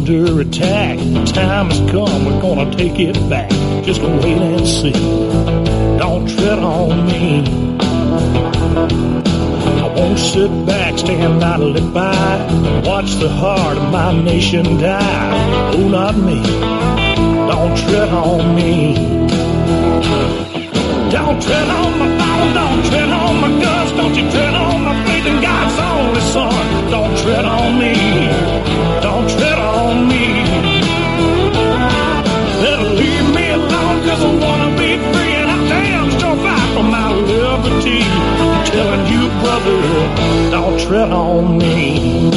under attack. The time has come, we're gonna take it back. Just wait and see. Don't tread on me. I won't sit back, stand idly by, watch the heart of my nation die. Oh, not me. Don't tread on me. Don't tread on my Bible, don't tread on my guns, don't you tread on my faith in God's only Son. Don't tread on me, don't tread on me. Better leave me alone, cause I wanna be free, and I damn sure fight for my liberty. I'm telling you, brother, don't tread on me.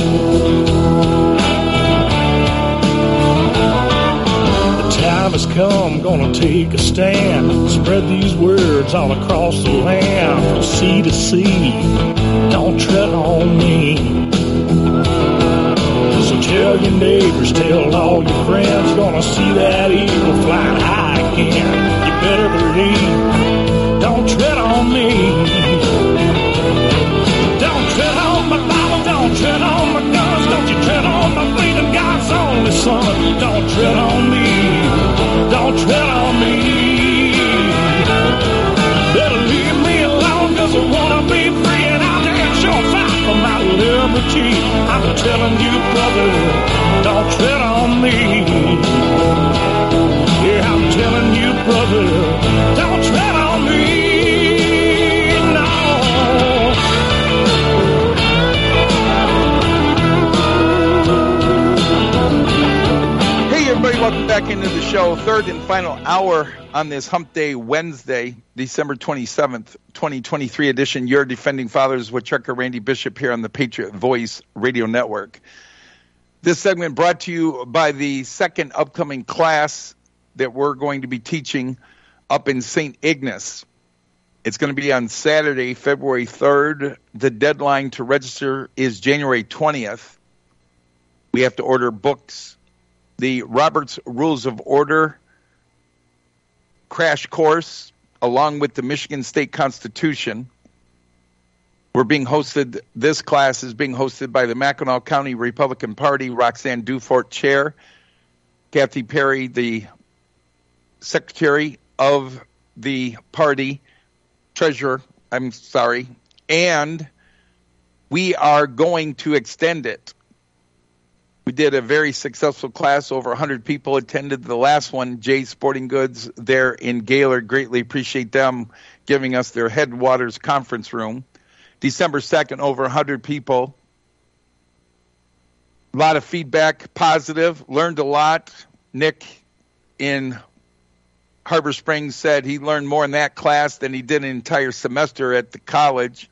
Time has come, gonna take a stand. Spread these words all across the land, from sea to sea. Don't tread on me. So tell your neighbors, tell all your friends, gonna see that eagle flying high again. You better believe, don't tread on me. Don't tread on my Bible, don't tread on my guns, don't you tread on my faith in God's only Son. Don't tread on me. Don't tread on me. Better leave me alone, cause I wanna be free, and I'll damn sure fight for my liberty. I'm telling you, brother, don't tread on me. Yeah, I'm telling you, brother, don't tread on me. Everybody, welcome back into the show. Third and final hour on this Hump Day Wednesday, December 27th, 2023 edition. Your Defending Fathers with Trucker Randy Bishop here on the Patriot Voice Radio Network. This segment brought to you by the second upcoming class that we're going to be teaching up in St. Ignace. It's going to be on Saturday, February 3rd. The deadline to register is January 20th. We have to order books. The Robert's Rules of Order crash course, along with the Michigan State Constitution. This class is being hosted by the Mackinac County Republican Party, Roxanne Dufort, Chair, Kathy Perry, the Secretary of the Party, Treasurer, and we are going to extend it. We did a very successful class. Over 100 people attended the last one. Jay's Sporting Goods there in Gaylord. Greatly appreciate them giving us their Headwaters conference room. December 2nd, over 100 people. A lot of feedback, positive. Learned a lot. Nick in Harbor Springs said he learned more in that class than he did an entire semester at the college.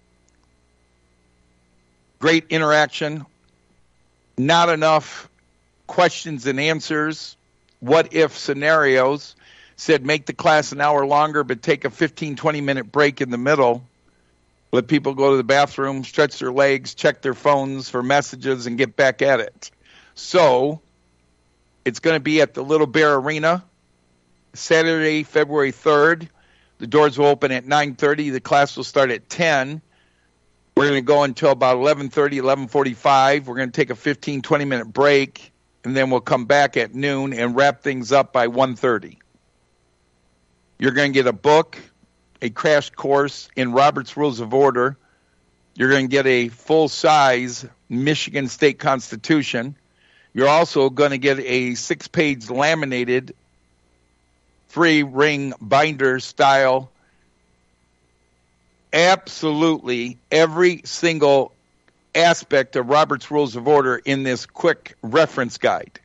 Great interaction. Not enough questions and answers. What if scenarios. Said make the class an hour longer, but take a 15, 20-minute break in the middle. Let people go to the bathroom, stretch their legs, check their phones for messages, and get back at it. So it's going to be at the Little Bear Arena, Saturday, February 3rd. The doors will open at 9:30. The class will start at 10. We're going to go until about 11:30, 11:45. We're going to take a 15, 20-minute break, and then we'll come back at noon and wrap things up by 1:30. You're going to get a book, a crash course in Robert's Rules of Order. You're going to get a full-size Michigan State Constitution. You're also going to get a 6-page laminated 3-ring binder style. Absolutely every single aspect of Robert's Rules of Order in this quick reference guide.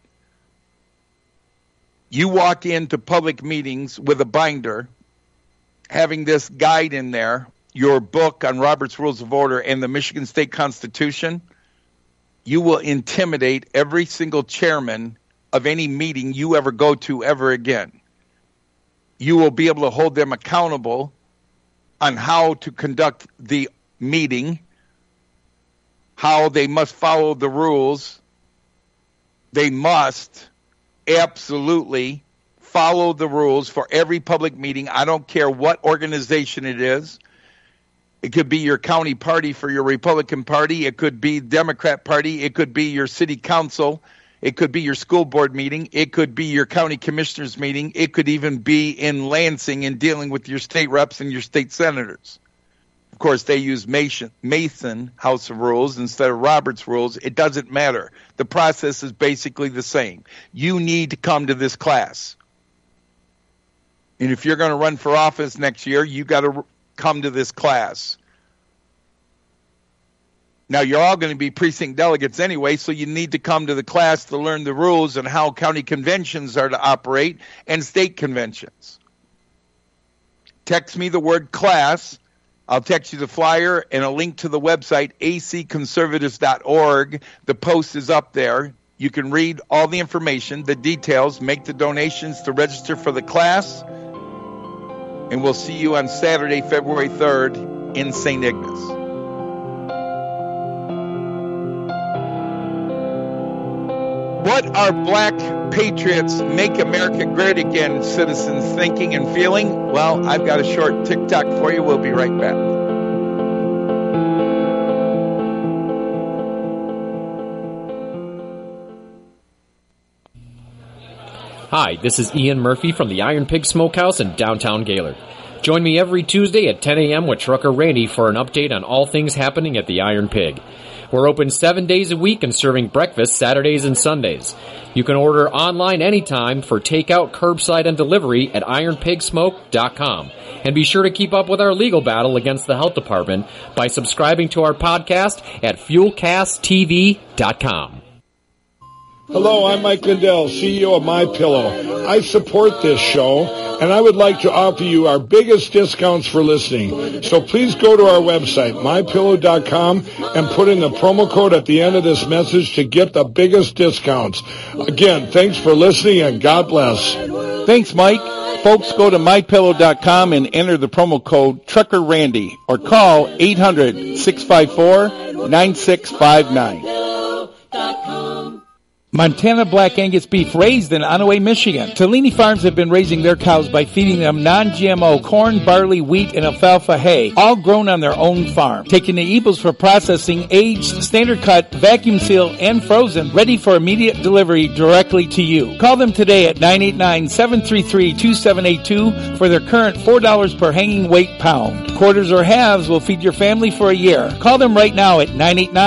You walk into public meetings with a binder, having this guide in there, your book on Robert's Rules of Order and the Michigan State Constitution, you will intimidate every single chairman of any meeting you ever go to ever again. You will be able to hold them accountable on how to conduct the meeting, how they must follow the rules. They must absolutely follow the rules for every public meeting. I don't care what organization it is. It could be your county party for your Republican Party. It could be Democrat Party. It could be your city council. It could be your school board meeting. It could be your county commissioners meeting. It could even be in Lansing and dealing with your state reps and your state senators. Of course, they use Mason House of Rules instead of Robert's Rules. It doesn't matter. The process is basically the same. You need to come to this class. And if you're going to run for office next year, you got to come to this class. Now, you're all going to be precinct delegates anyway, so you need to come to the class to learn the rules and how county conventions are to operate and state conventions. Text me the word class. I'll text you the flyer and a link to the website, acconservatives.org. The post is up there. You can read all the information, the details, make the donations to register for the class. And we'll see you on Saturday, February 3rd in St. Ignace. What are black patriots make America great again citizens thinking and feeling? Well, I've got a short TikTok for you. We'll be right back. Hi, this is Ian Murphy from the Iron Pig Smokehouse in downtown Gaylord. Join me every Tuesday at 10 a.m. with Trucker Randy for an update on all things happening at the Iron Pig. We're open 7 days a week and serving breakfast Saturdays and Sundays. You can order online anytime for takeout, curbside, and delivery at ironpigsmoke.com. And be sure to keep up with our legal battle against the health department by subscribing to our podcast at fuelcasttv.com. Hello, I'm Mike Lindell, CEO of MyPillow. I support this show, and I would like to offer you our biggest discounts for listening. So please go to our website, mypillow.com, and put in the promo code at the end of this message to get the biggest discounts. Again, thanks for listening, and God bless. Thanks, Mike. Folks, go to mypillow.com and enter the promo code Trucker Randy or call 800-654-9659. Montana Black Angus beef raised in Onaway, Michigan. Tellini Farms have been raising their cows by feeding them non-GMO corn, barley, wheat, and alfalfa hay, all grown on their own farm. Taking the eagles for processing, aged, standard cut, vacuum sealed, and frozen, ready for immediate delivery directly to you. Call them today at 989-733-2782 for their current $4 per hanging weight pound. Quarters or halves will feed your family for a year. Call them right now at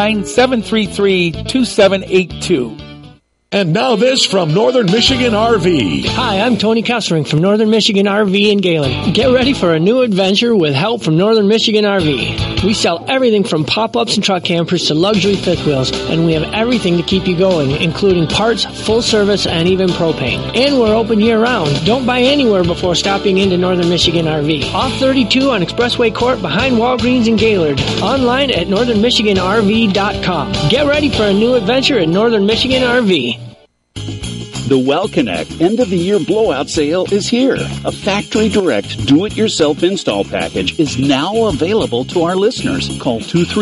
989-733-2782. And now this from Northern Michigan RV. Hi, I'm Tony Kessering from Northern Michigan RV in Gaylord. Get ready for a new adventure with help from Northern Michigan RV. We sell everything from pop-ups and truck campers to luxury fifth wheels, and we have everything to keep you going, including parts, full service, and even propane. And we're open year-round. Don't buy anywhere before stopping into Northern Michigan RV. Off 32 on Expressway Court behind Walgreens in Gaylord. Online at northernmichiganrv.com. Get ready for a new adventure at Northern Michigan RV. The WellConnect end-of-the-year blowout sale is here. A factory-direct do-it-yourself install package is now available to our listeners. Call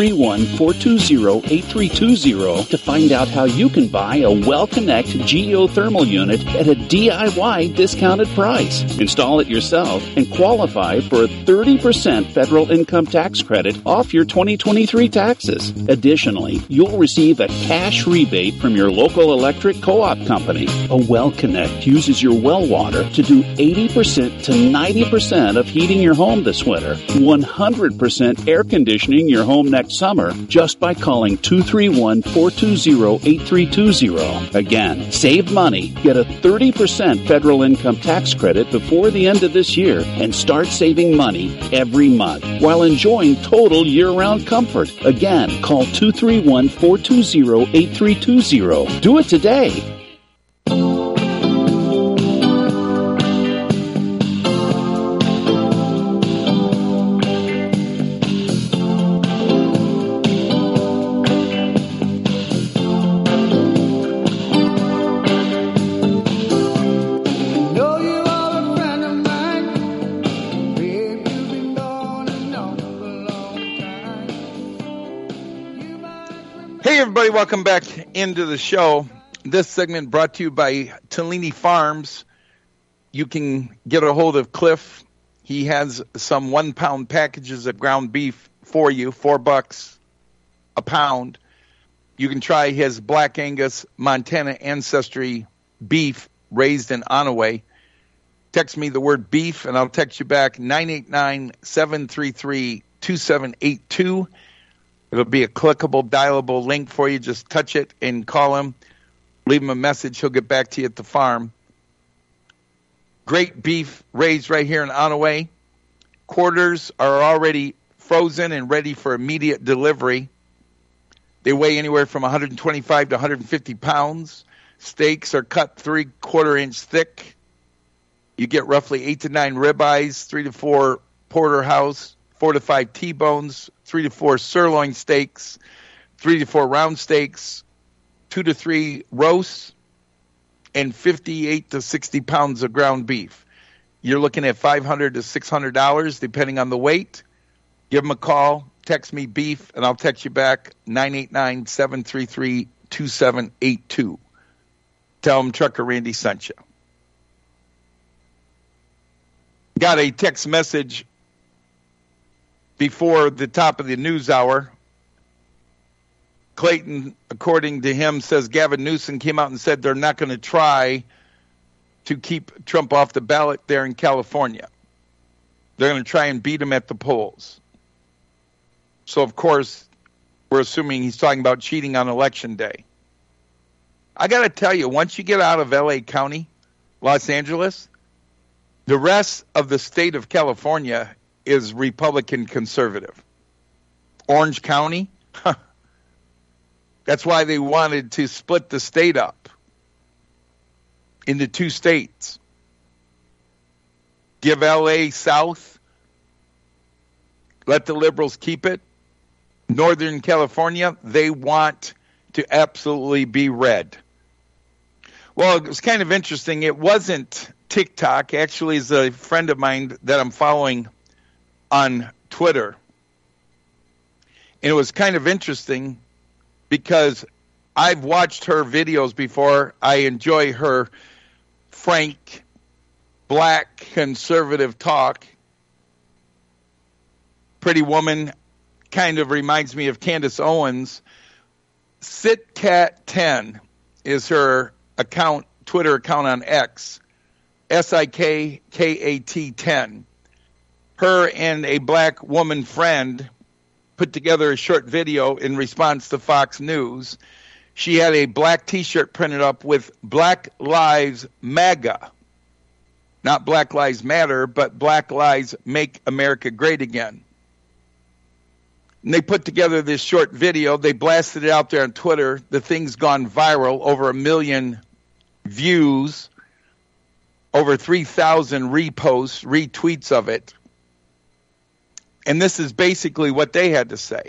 231-420-8320 to find out how you can buy a WellConnect geothermal unit at a DIY discounted price. Install it yourself and qualify for a 30% federal income tax credit off your 2023 taxes. Additionally, you'll receive a cash rebate from your local electric co-op company. A WellConnect uses your well water to do 80% to 90% of heating your home this winter, 100% air conditioning your home next summer, just by calling 231-420-8320. Again, save money, get a 30% federal income tax credit before the end of this year, and start saving money every month while enjoying total year-round comfort. Again, call 231-420-8320. Do it today. Welcome back into the show. This segment brought to you by Tellini Farms. You can get a hold of Cliff. He has some 1-pound packages of ground beef for you, $4 a pound. you can try his Black Angus Montana Ancestry beef raised in Onaway. Text me the word beef, and I'll text you back 989-733-2782. It'll be a clickable, dialable link for you. Just touch it and call him. Leave him a message. He'll get back to you at the farm. Great beef raised right here in Onaway. Quarters are already frozen and ready for immediate delivery. They weigh anywhere from 125 to 150 pounds. Steaks are cut 3/4 inch thick. You get roughly 8 to 9 ribeyes, 3 to 4 porterhouse, 4 to 5 T-bones, 3 to 4 sirloin steaks, 3 to 4 round steaks, 2 to 3 roasts, and 58 to 60 pounds of ground beef. You're looking at $500 to $600 depending on the weight. Give them a call. Text me beef, and I'll text you back 989-733-2782. Tell them Trucker Randy sent you. Got a text message before the top of the news hour. Clayton, according to him, says Gavin Newsom came out and said they're not going to try to keep Trump off the ballot there in California. They're going to try and beat him at the polls. So, of course, we're assuming he's talking about cheating on Election Day. I got to tell you, once you get out of L.A. County, Los Angeles, the rest of the state of California is Republican conservative. Orange County, that's why they wanted to split the state up into 2 states. Give L.A. South, let the liberals keep it. Northern California, they want to absolutely be red. Well, it was kind of interesting. It wasn't TikTok. Actually, it's a friend of mine that I'm following on Twitter. And it was kind of interesting because I've watched her videos before. I enjoy her frank, black, conservative talk. Pretty woman. Kind of reminds me of Candace Owens. SitCat10 is her account, Twitter account on X. SIKKAT 10. Her and a black woman friend put together a short video in response to Fox News. She had a black T-shirt printed up with Black Lives MAGA. Not Black Lives Matter, but Black Lives Make America Great Again. And they put together this short video. They blasted it out there on Twitter. The thing's gone viral, over 1 million views, over 3,000 reposts, retweets of it. And this is basically what they had to say.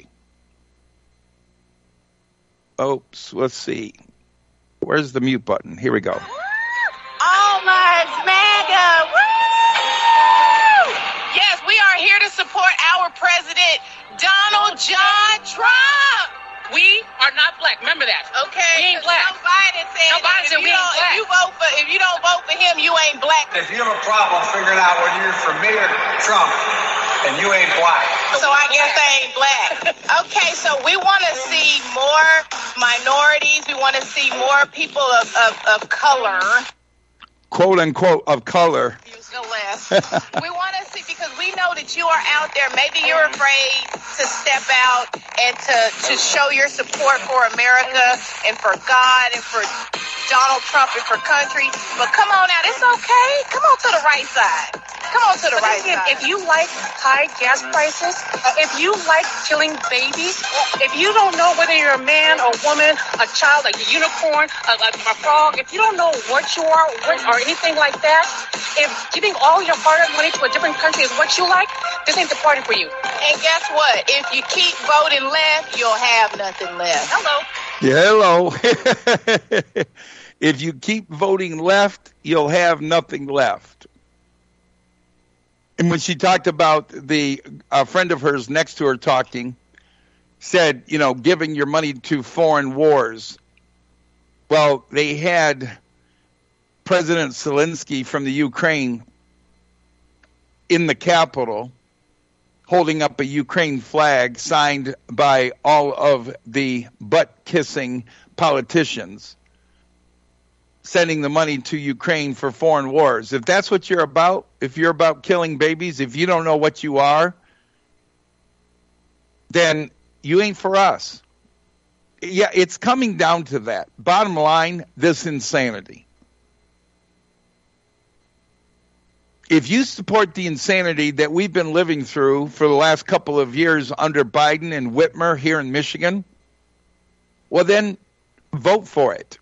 Oops, let's see. Where's the mute button? Here we go. All lives MAGA! Woo! Yes, we are here to support our president, Donald John Trump. We are not black. Remember that. Okay. We ain't black. Joe Biden said we ain't black. If you don't vote for him, you ain't black. If you have a problem figuring out whether you're for me or Trump, and you ain't black. So I guess I ain't black. Okay, so we want to see more minorities. We want to see more people of color. Quote unquote of color. Go less. We want to see, because we know that you are out there. Maybe you're afraid to step out and to show your support for America and for God and for Donald Trump and for country. But come on out. It's okay. Come on to the right side. Come on to the right side. If you like high gas prices, if you like killing babies, if you don't know whether you're a man or woman, a child, like a unicorn, a frog, if you don't know what you are or anything like that, if giving all your hard-earned money to a different country is what you like, this ain't the party for you. And guess what? If you keep voting left, you'll have nothing left. Hello. Yeah, hello. If you keep voting left, you'll have nothing left. And when she talked about a friend of hers next to her talking, said, giving your money to foreign wars. Well, they had President Zelensky from the Ukraine in the Capitol holding up a Ukraine flag signed by all of the butt-kissing politicians, sending the money to Ukraine for foreign wars. If that's what you're about, if you're about killing babies, if you don't know what you are, then you ain't for us. Yeah, it's coming down to that. Bottom line, this insanity. If you support the insanity that we've been living through for the last couple of years under Biden and Whitmer here in Michigan, well then vote for it.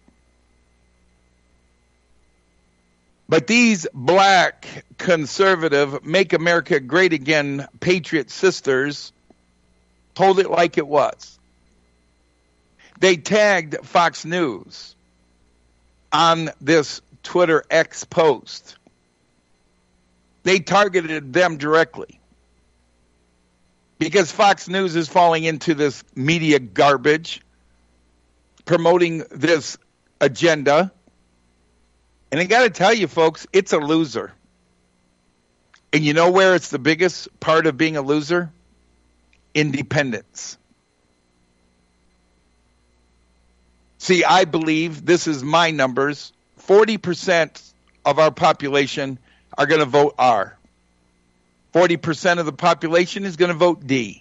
But these black, conservative, Make America Great Again patriot sisters told it like it was. They tagged Fox News on this Twitter X post. They targeted them directly because Fox News is falling into this media garbage, promoting this agenda. And I got to tell you, folks, it's a loser. And you know where it's the biggest part of being a loser? Independence. See, I believe, this is my numbers, 40% of our population are going to vote R. 40% of the population is going to vote D.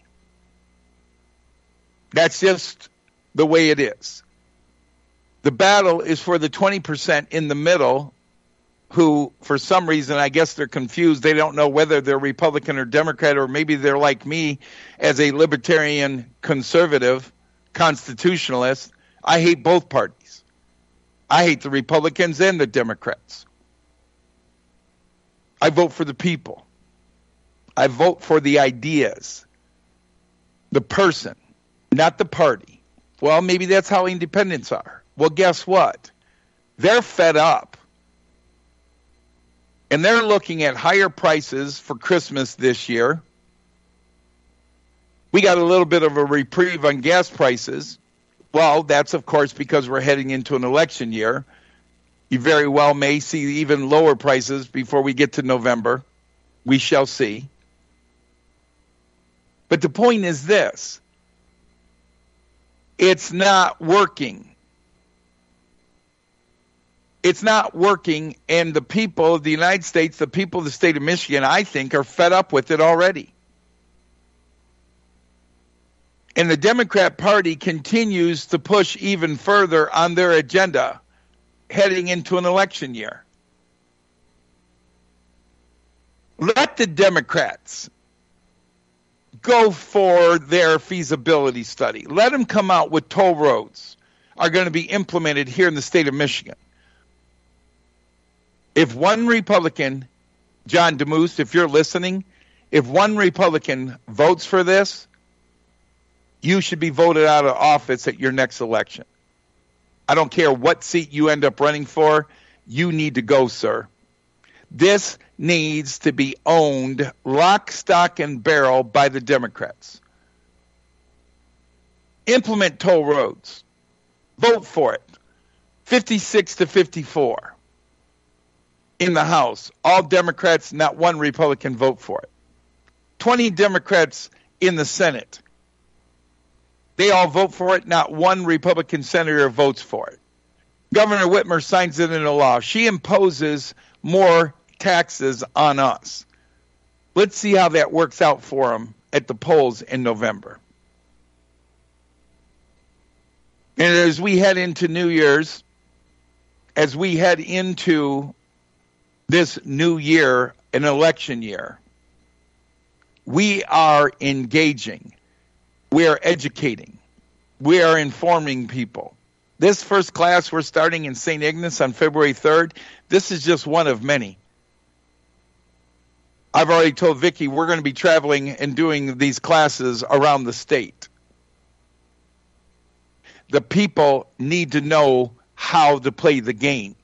That's just the way it is. The battle is for the 20% in the middle who, for some reason, I guess they're confused. They don't know whether they're Republican or Democrat, or maybe they're like me as a libertarian, conservative, constitutionalist. I hate both parties. I hate the Republicans and the Democrats. I vote for the people. I vote for the ideas, the person, not the party. Well, maybe that's how independents are. Well, guess what? They're fed up. And they're looking at higher prices for Christmas this year. We got a little bit of a reprieve on gas prices. Well, that's, of course, because we're heading into an election year. You very well may see even lower prices before we get to November. We shall see. But the point is this. It's not working. It's not working, and the people of the United States, the people of the state of Michigan, I think, are fed up with it already. And the Democrat Party continues to push even further on their agenda heading into an election year. Let the Democrats go for their feasibility study. Let them come out with toll roads are going to be implemented here in the state of Michigan. If one Republican, John DeMoose, if you're listening, if one Republican votes for this, you should be voted out of office at your next election. I don't care what seat you end up running for. You need to go, sir. This needs to be owned lock, stock, and barrel by the Democrats. Implement toll roads. Vote for it. 56 to 54. In the House, all Democrats, not one Republican vote for it. 20 Democrats in the Senate. They all vote for it, not one Republican senator votes for it. Governor Whitmer signs it into law. She imposes more taxes on us. Let's see how that works out for them at the polls in November. And as we head into New Year's, as we head into this new year, an election year, we are engaging. We are educating. We are informing people. This first class we're starting in St. Ignace on February 3rd, this is just one of many. I've already told Vicki we're going to be traveling and doing these classes around the state. The people need to know how to play the game,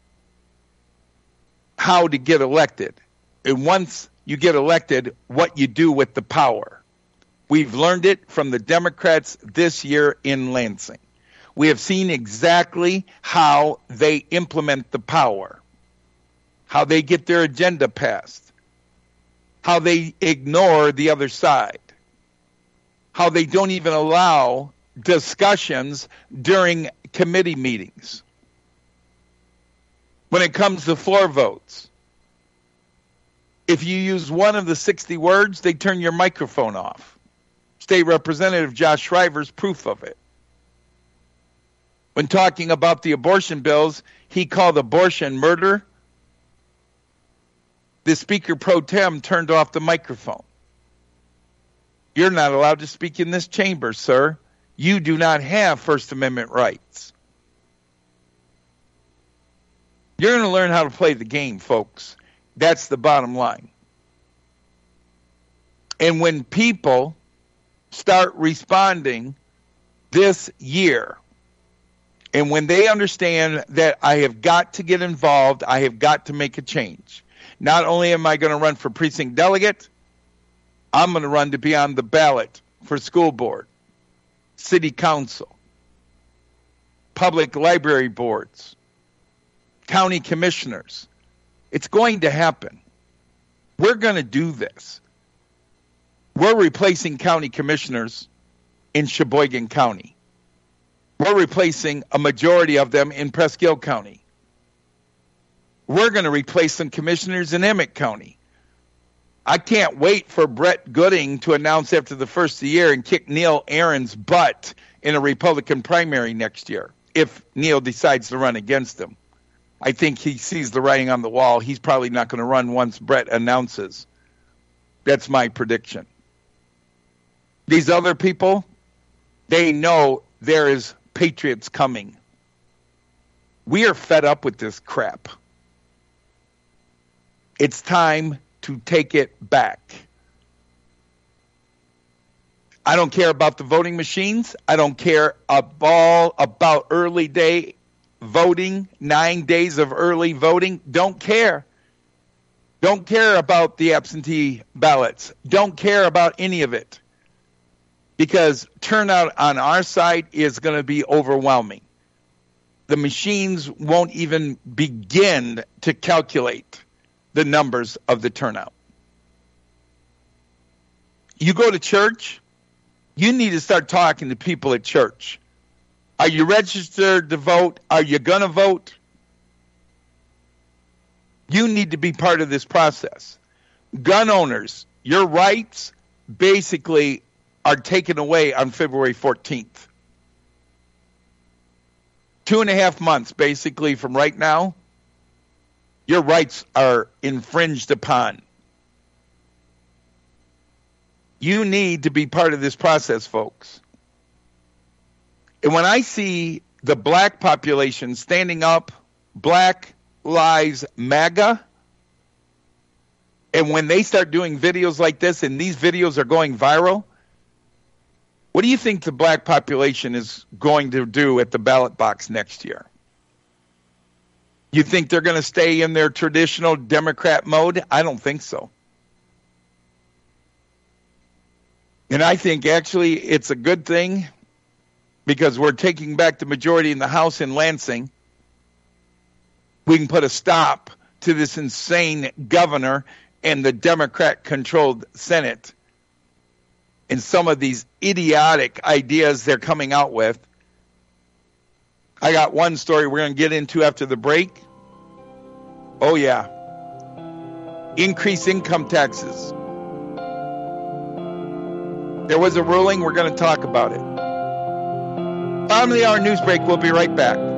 how to get elected, and once you get elected, what you do with the power. We've learned it from the Democrats this year in Lansing. We have seen exactly how they implement the power, how they get their agenda passed. how they ignore the other side, how they don't even allow discussions during committee meetings. When it comes to floor votes, if you use one of the 60 words, they turn your microphone off. State Representative Josh Shriver's proof of it. When talking about the abortion bills, he called abortion murder. The Speaker pro tem turned off the microphone. You're not allowed to speak in this chamber, sir. You do not have First Amendment rights. You're going to learn how to play the game, folks. That's the bottom line. And when people start responding this year, and when they understand that I have got to get involved, I have got to make a change. Not only am I going to run for precinct delegate, I'm going to run to be on the ballot for school board, city council, public library boards, county commissioners. It's going to happen. We're going to do this. We're replacing county commissioners in Sheboygan County. We're replacing a majority of them in Presque Isle County. We're going to replace some commissioners in Emmett County. I can't wait for Brett Gooding to announce after the first of the year and kick Neil Aaron's butt in a Republican primary next year, if Neil decides to run against him. I think he sees the writing on the wall. He's probably not going to run once Brett announces. That's my prediction. These other people, they know there is patriots coming. We are fed up with this crap. It's time to take it back. I don't care about the voting machines. I don't care about early day voting, 9 days of early voting. Don't care. Don't care about the absentee ballots. Don't care about any of it. Because turnout on our side is going to be overwhelming. The machines won't even begin to calculate the numbers of the turnout. You go to church, you need to start talking to people at church. Are you registered to vote? Are you going to vote? You need to be part of this process. Gun owners, your rights basically are taken away on February 14th. 2.5 months, basically, from right now, your rights are infringed upon. You need to be part of this process, folks. And when I see the black population standing up, Black Lives MAGA, and when they start doing videos like this, and these videos are going viral, what do you think the black population is going to do at the ballot box next year? You think they're going to stay in their traditional Democrat mode? I don't think so. And I think actually it's a good thing because we're taking back the majority in the House in Lansing. We can put a stop to this insane governor and the Democrat-controlled Senate and some of these idiotic ideas they're coming out with. I got one story we're going to get into after the break. Oh, yeah. Increase income taxes. There was a ruling. We're going to talk about it. Bottom of the hour news break. We'll be right back.